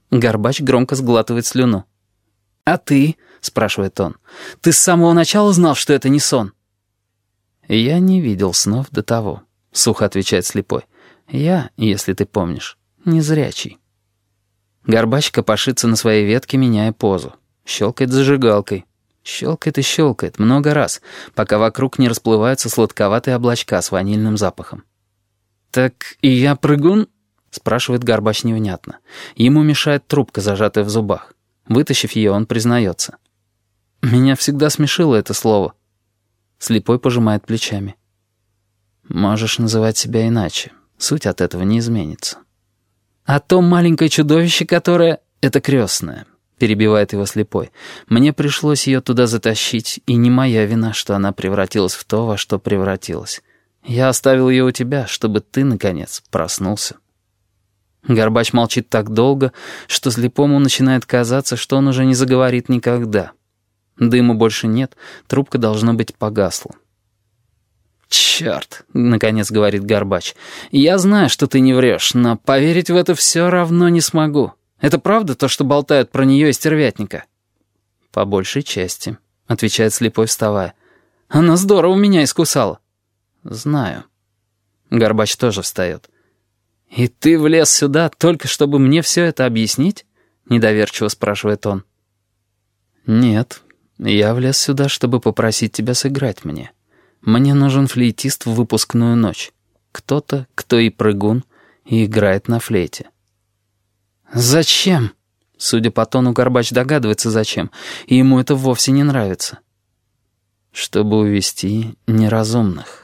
Горбач громко сглатывает слюну. «А ты?» — спрашивает он. «Ты с самого начала знал, что это не сон?» «Я не видел снов до того», — сухо отвечает слепой. «Я, если ты помнишь, незрячий». Горбач копошится на своей ветке, меняя позу. Щелкает зажигалкой. Щелкает и щелкает много раз, пока вокруг не расплываются сладковатые облачка с ванильным запахом. «Так и я прыгун?» — спрашивает Горбач невнятно. Ему мешает трубка, зажатая в зубах. Вытащив ее, он признается. «Меня всегда смешило это слово». Слепой пожимает плечами. «Можешь называть себя иначе. Суть от этого не изменится». «А то маленькое чудовище, которое...» «Это крестное», — перебивает его слепой. «Мне пришлось ее туда затащить, и не моя вина, что она превратилась в то, во что превратилась. Я оставил ее у тебя, чтобы ты, наконец, проснулся». Горбач молчит так долго, что слепому начинает казаться, что он уже не заговорит никогда. Дыма больше нет, трубка, должно быть, погасла. «Черт!» — наконец говорит Горбач. «Я знаю, что ты не врешь, но поверить в это все равно не смогу. Это правда то, что болтают про нее и стервятника?» «По большей части», — отвечает слепой, вставая. «Она здорово меня искусала». «Знаю». Горбач тоже встает. «И ты влез сюда только чтобы мне все это объяснить?» — недоверчиво спрашивает он. «Нет, я влез сюда, чтобы попросить тебя сыграть мне. Мне нужен флейтист в выпускную ночь. Кто-то, кто и прыгун, и играет на флейте». «Зачем?» Судя по тону, Горбач догадывается, зачем, и ему это вовсе не нравится. «Чтобы увести неразумных».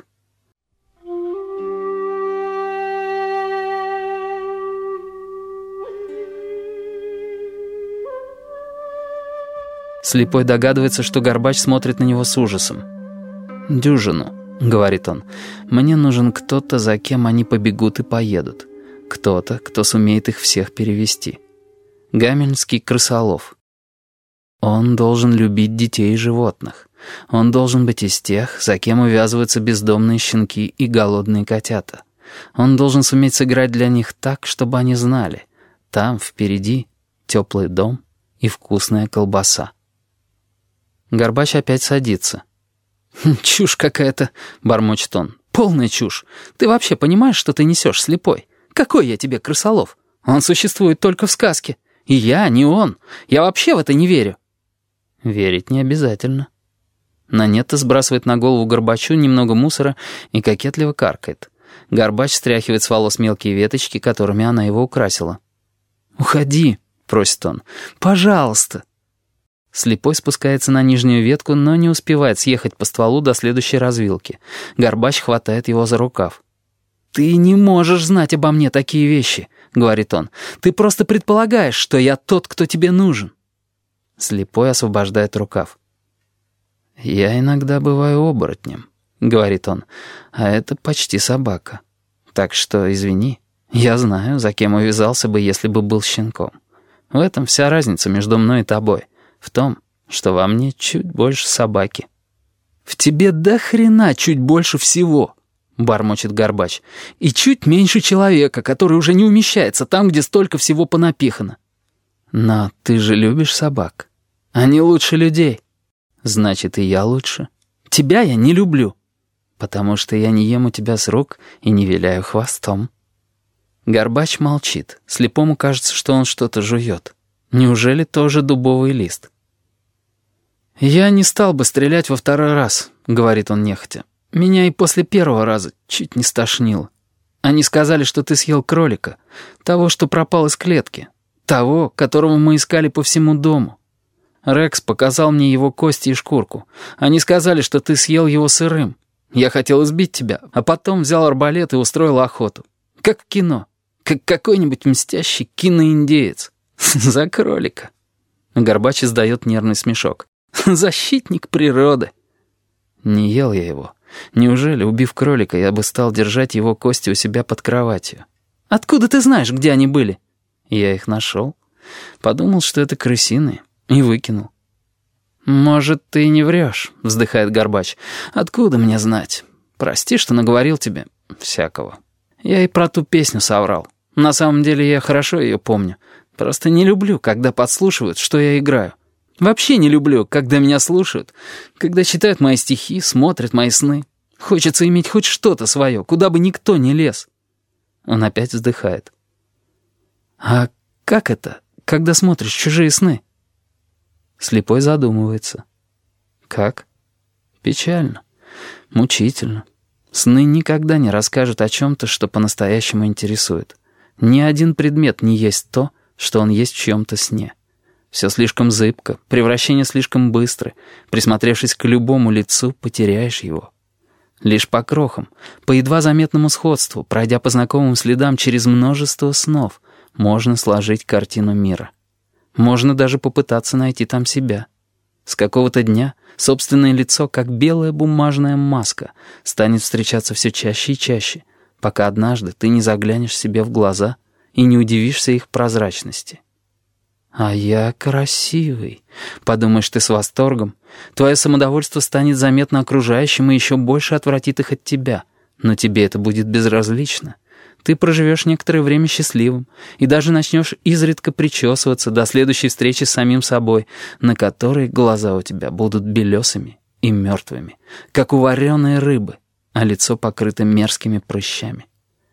Слепой догадывается, что Горбач смотрит на него с ужасом. «Дюжину», — говорит он, — «мне нужен кто-то, за кем они побегут и поедут. Кто-то, кто сумеет их всех перевести. Гамельнский крысолов. Он должен любить детей и животных. Он должен быть из тех, за кем увязываются бездомные щенки и голодные котята. Он должен суметь сыграть для них так, чтобы они знали. Там, впереди, теплый дом и вкусная колбаса». Горбач опять садится. «Чушь какая-то», — бормочет он. «Полная чушь. Ты вообще понимаешь, что ты несешь, слепой? Какой я тебе крысолов? Он существует только в сказке. И я, не он. Я вообще в это не верю». «Верить не обязательно». Нанетта сбрасывает на голову Горбачу немного мусора и кокетливо каркает. Горбач стряхивает с волос мелкие веточки, которыми она его украсила. «Уходи», — просит он. «Пожалуйста». Слепой спускается на нижнюю ветку, но не успевает съехать по стволу до следующей развилки. Горбач хватает его за рукав. «Ты не можешь знать обо мне такие вещи», — говорит он. «Ты просто предполагаешь, что я тот, кто тебе нужен». Слепой освобождает рукав. «Я иногда бываю оборотнем», — говорит он, — «а это почти собака. Так что, извини, я знаю, за кем увязался бы, если бы был щенком. В этом вся разница между мной и тобой. В том, что во мне чуть больше собаки». «В тебе до хрена чуть больше всего», — бормочет Горбач, «и чуть меньше человека, который уже не умещается там, где столько всего понапихано». «Но ты же любишь собак. Они лучше людей. Значит, и я лучше. Тебя я не люблю, потому что я не ем у тебя с рук и не виляю хвостом». Горбач молчит. Слепому кажется, что он что-то жует. Неужели тоже дубовый лист? «Я не стал бы стрелять во второй раз», — говорит он нехотя. «Меня и после первого раза чуть не стошнило. Они сказали, что ты съел кролика, того, что пропал из клетки, того, которого мы искали по всему дому. Рекс показал мне его кости и шкурку. Они сказали, что ты съел его сырым. Я хотел избить тебя, а потом взял арбалет и устроил охоту. Как в кино, как какой-нибудь мстящий киноиндеец. За кролика». Горбач издает нервный смешок. «Защитник природы». Не ел я его. Неужели, убив кролика, я бы стал держать его кости у себя под кроватью? «Откуда ты знаешь, где они были?» Я их нашел. Подумал, что это крысиные, и выкинул. «Может, ты и не врешь», — вздыхает Горбач. «Откуда мне знать? Прости, что наговорил тебе всякого. Я и про ту песню соврал. На самом деле я хорошо ее помню. Просто не люблю, когда подслушивают, что я играю. Вообще не люблю, когда меня слушают, когда читают мои стихи, смотрят мои сны. Хочется иметь хоть что-то свое, куда бы никто не лез». Он опять вздыхает. «А как это, когда смотришь чужие сны?» Слепой задумывается. «Как? Печально, мучительно. Сны никогда не расскажут о чем-то, что по-настоящему интересует. Ни один предмет не есть то, что он есть в чьем-то сне. Все слишком зыбко, превращения слишком быстры. Присмотревшись к любому лицу, потеряешь его. Лишь по крохам, по едва заметному сходству, пройдя по знакомым следам через множество снов, можно сложить картину мира. Можно даже попытаться найти там себя. С какого-то дня собственное лицо, как белая бумажная маска, станет встречаться все чаще и чаще, пока однажды ты не заглянешь себе в глаза и не удивишься их прозрачности. «А я красивый», — подумаешь ты с восторгом. Твое самодовольство станет заметно окружающим и еще больше отвратит их от тебя. Но тебе это будет безразлично. Ты проживешь некоторое время счастливым и даже начнешь изредка причесываться до следующей встречи с самим собой, на которой глаза у тебя будут белесыми и мертвыми, как у вареной рыбы, а лицо покрыто мерзкими прыщами.